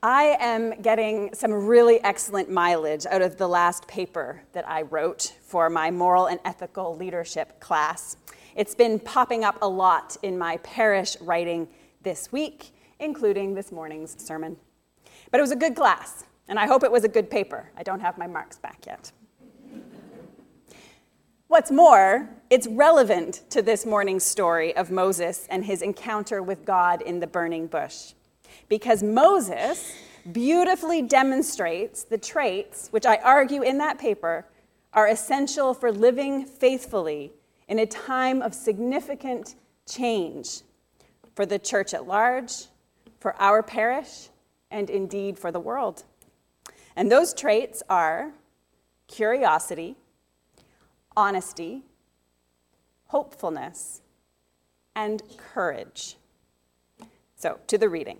I am getting some really excellent mileage out of the last paper that I wrote for my moral and ethical leadership class. It's been popping up a lot in my parish writing this week, including this morning's sermon. But it was a good class, and I hope it was a good paper. I don't have my marks back yet. What's more, it's relevant to this morning's story of Moses and his encounter with God in the burning bush. Because Moses beautifully demonstrates the traits, which I argue in that paper, are essential for living faithfully in a time of significant change for the church at large, for our parish, and indeed for the world. And those traits are curiosity, honesty, hopefulness, and courage. So, to the reading.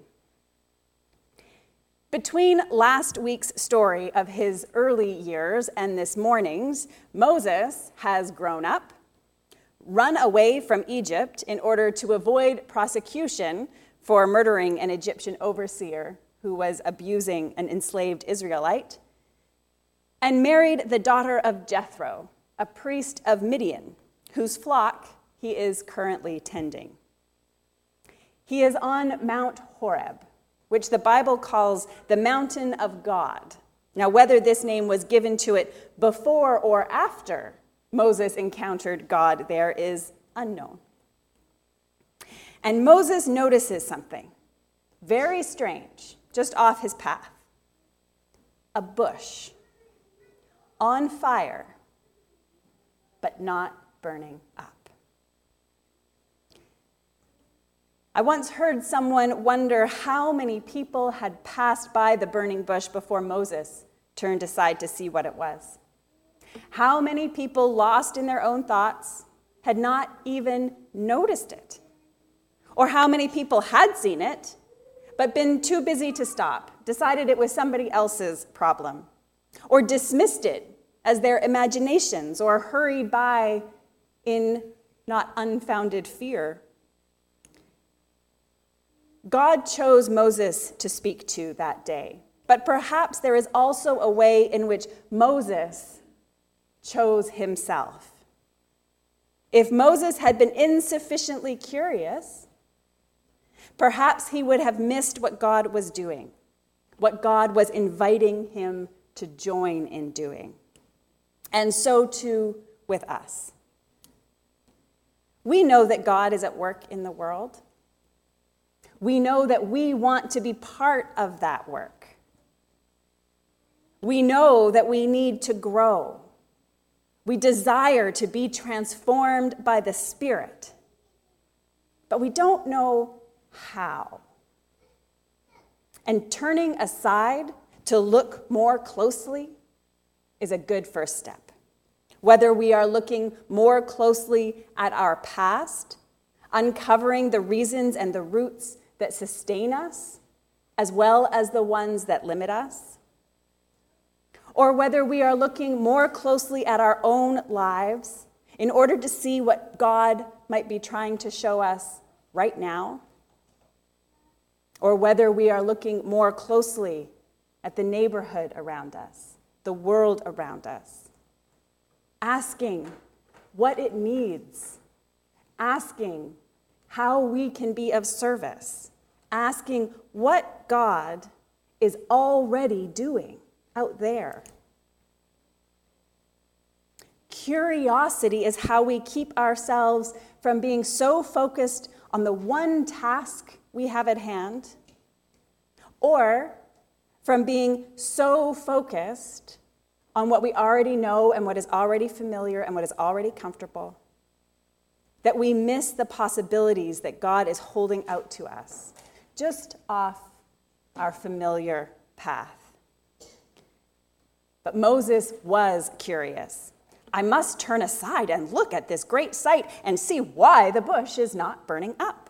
Between last week's story of his early years and this morning's, Moses has grown up, run away from Egypt in order to avoid prosecution for murdering an Egyptian overseer who was abusing an enslaved Israelite, and married the daughter of Jethro, a priest of Midian, whose flock he is currently tending. He is on Mount Horeb, which the Bible calls the mountain of God. Now, whether this name was given to it before or after Moses encountered God there is unknown. And Moses notices something very strange just off his path. A bush on fire, but not burning up. I once heard someone wonder how many people had passed by the burning bush before Moses turned aside to see what it was. How many people, lost in their own thoughts, had not even noticed it? Or how many people had seen it, but been too busy to stop, decided it was somebody else's problem, or dismissed it as their imaginations, or hurried by in not unfounded fear. God chose Moses to speak to that day, but perhaps there is also a way in which Moses chose himself. If Moses had been insufficiently curious, perhaps he would have missed what God was doing, what God was inviting him to join in doing. And so too with us. We know that God is at work in the world. We know that we want to be part of that work. We know that we need to grow. We desire to be transformed by the Spirit. But we don't know how. And turning aside to look more closely is a good first step. Whether we are looking more closely at our past, uncovering the reasons and the roots that sustain us, as well as the ones that limit us, or whether we are looking more closely at our own lives in order to see what God might be trying to show us right now, or whether we are looking more closely at the neighborhood around us, the world around us, asking what it needs, asking how we can be of service, asking what God is already doing out there. Curiosity is how we keep ourselves from being so focused on the one task we have at hand, or from being so focused on what we already know and what is already familiar and what is already comfortable, that we miss the possibilities that God is holding out to us, just off our familiar path. But Moses was curious. I must turn aside and look at this great sight and see why the bush is not burning up.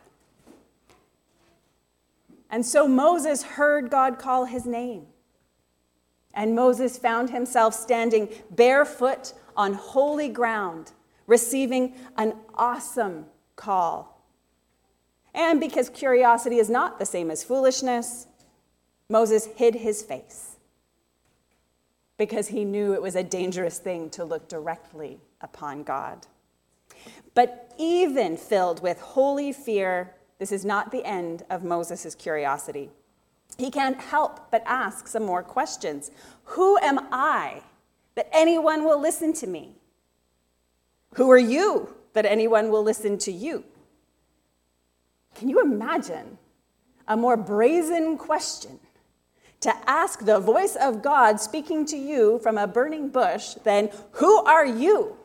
And so Moses heard God call his name. And Moses found himself standing barefoot on holy ground, receiving an awesome call. And because curiosity is not the same as foolishness, Moses hid his face because he knew it was a dangerous thing to look directly upon God. But even filled with holy fear, this is not the end of Moses' curiosity. He can't help but ask some more questions. Who am I that anyone will listen to me? Who are you that anyone will listen to you? Can you imagine a more brazen question to ask the voice of God speaking to you from a burning bush than, who are you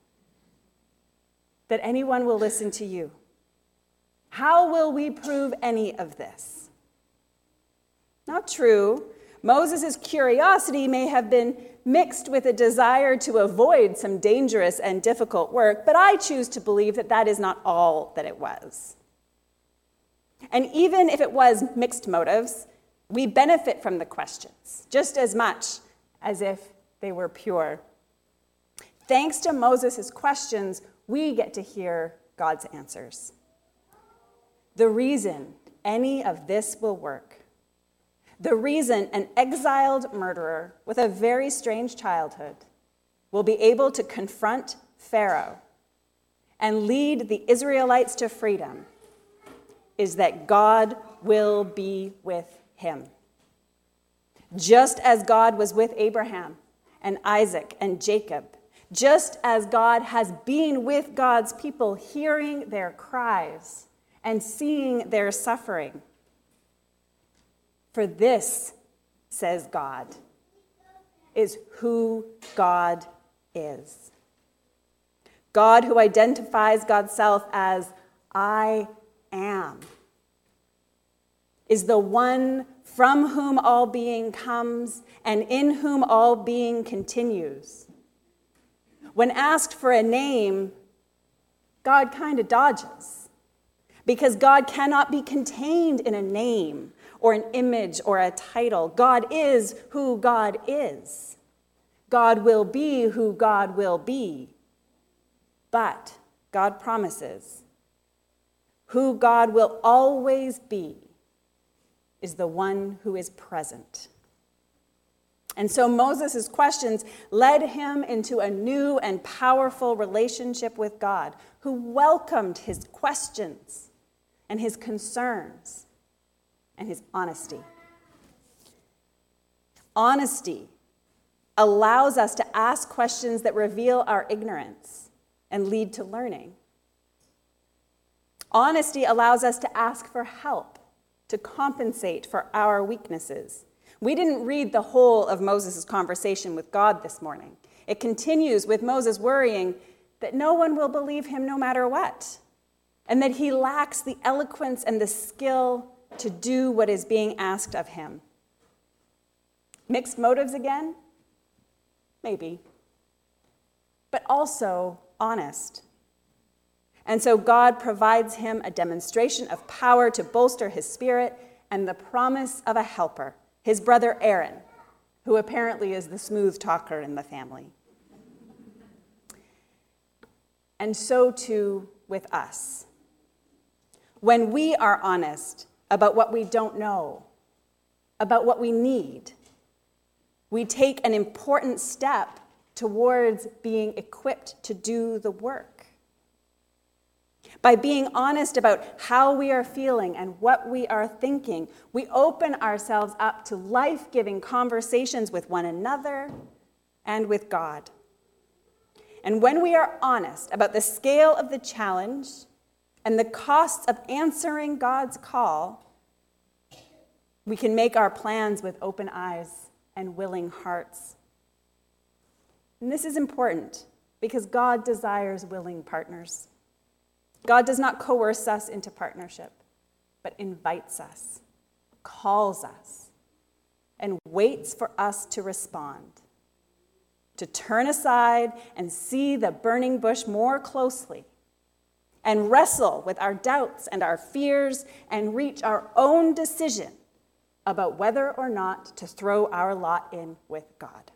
that anyone will listen to you? How will we prove any of this? Not true. Moses' curiosity may have been mixed with a desire to avoid some dangerous and difficult work, but I choose to believe that that is not all that it was. And even if it was mixed motives, we benefit from the questions just as much as if they were pure. Thanks to Moses' questions, we get to hear God's answers. The reason any of this will work, the reason an exiled murderer with a very strange childhood will be able to confront Pharaoh and lead the Israelites to freedom is that God will be with him. Just as God was with Abraham and Isaac and Jacob, just as God has been with God's people, hearing their cries and seeing their suffering. For this, says God, is who God is. God who identifies God's self as I am, is the one from whom all being comes and in whom all being continues. When asked for a name, God kind of dodges, because God cannot be contained in a name or an image or a title. God is who God is. God will be who God will be. But God promises who God will always be is the one who is present. And so Moses' questions led him into a new and powerful relationship with God, who welcomed his questions and his concerns and his honesty. Honesty allows us to ask questions that reveal our ignorance and lead to learning. Honesty allows us to ask for help, to compensate for our weaknesses. We didn't read the whole of Moses' conversation with God this morning. It continues with Moses worrying that no one will believe him no matter what, and that he lacks the eloquence and the skill to do what is being asked of him. Mixed motives again? Maybe. But also honest. And so God provides him a demonstration of power to bolster his spirit and the promise of a helper, his brother Aaron, who apparently is the smooth talker in the family. And so too with us. When we are honest about what we don't know, about what we need, we take an important step towards being equipped to do the work. By being honest about how we are feeling and what we are thinking, we open ourselves up to life-giving conversations with one another and with God. And when we are honest about the scale of the challenge and the costs of answering God's call, we can make our plans with open eyes and willing hearts. And this is important because God desires willing partners. God does not coerce us into partnership, but invites us, calls us, and waits for us to respond, to turn aside and see the burning bush more closely, and wrestle with our doubts and our fears and reach our own decision about whether or not to throw our lot in with God.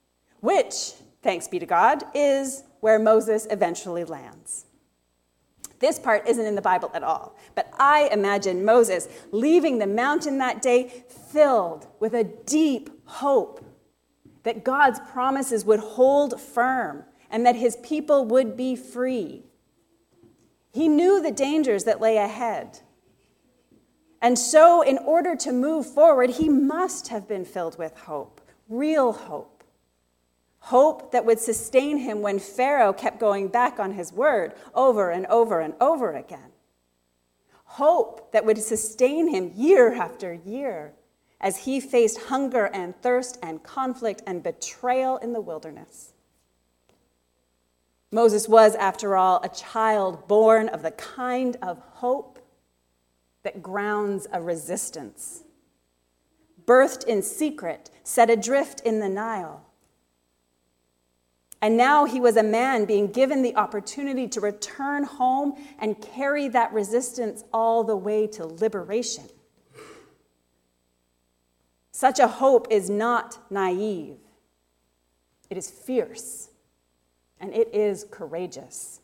Which, thanks be to God, is where Moses eventually lands. This part isn't in the Bible at all, but I imagine Moses leaving the mountain that day filled with a deep hope that God's promises would hold firm and that his people would be free. He knew the dangers that lay ahead. And so, in order to move forward, he must have been filled with hope, real hope. Hope that would sustain him when Pharaoh kept going back on his word over and over and over again. Hope that would sustain him year after year as he faced hunger and thirst and conflict and betrayal in the wilderness. Moses was, after all, a child born of the kind of hope that grounds a resistance. Birthed in secret, set adrift in the Nile. And now he was a man being given the opportunity to return home and carry that resistance all the way to liberation. Such a hope is not naive. It is fierce, and it is courageous.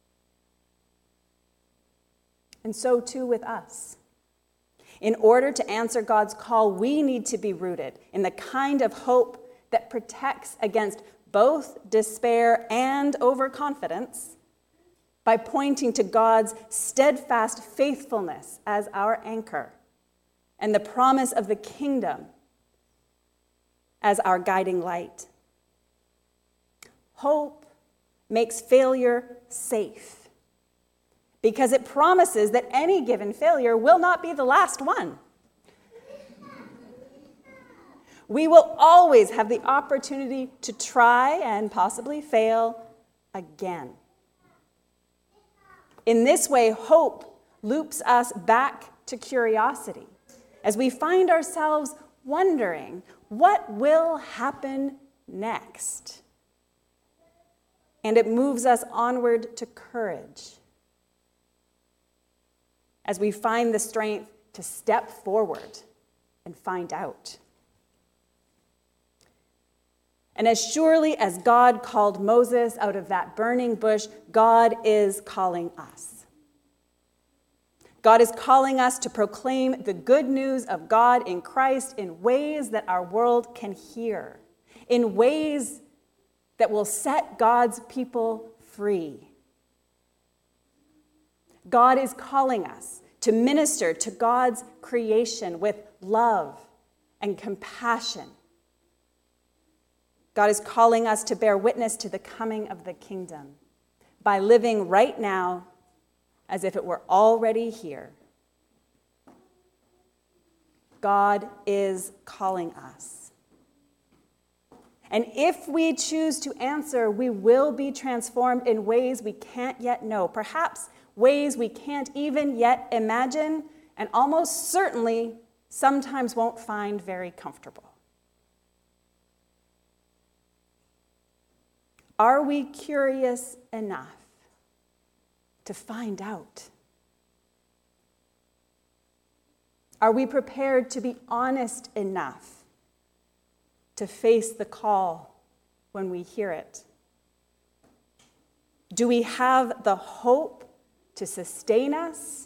And so too with us. In order to answer God's call, we need to be rooted in the kind of hope that protects against both despair and overconfidence by pointing to God's steadfast faithfulness as our anchor and the promise of the kingdom as our guiding light. Hope makes failure safe because it promises that any given failure will not be the last one. We will always have the opportunity to try and possibly fail again. In this way, hope loops us back to curiosity as we find ourselves wondering what will happen next. And it moves us onward to courage as we find the strength to step forward and find out. And as surely as God called Moses out of that burning bush, God is calling us. God is calling us to proclaim the good news of God in Christ in ways that our world can hear, in ways that will set God's people free. God is calling us to minister to God's creation with love and compassion. God is calling us to bear witness to the coming of the kingdom by living right now as if it were already here. God is calling us. And if we choose to answer, we will be transformed in ways we can't yet know, perhaps ways we can't even yet imagine, and almost certainly sometimes won't find very comfortable. Are we curious enough to find out? Are we prepared to be honest enough to face the call when we hear it? Do we have the hope to sustain us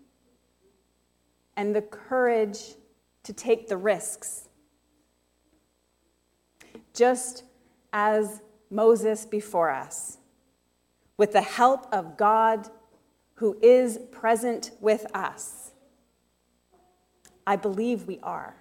and the courage to take the risks? Just as Moses before us, with the help of God who is present with us, I believe we are.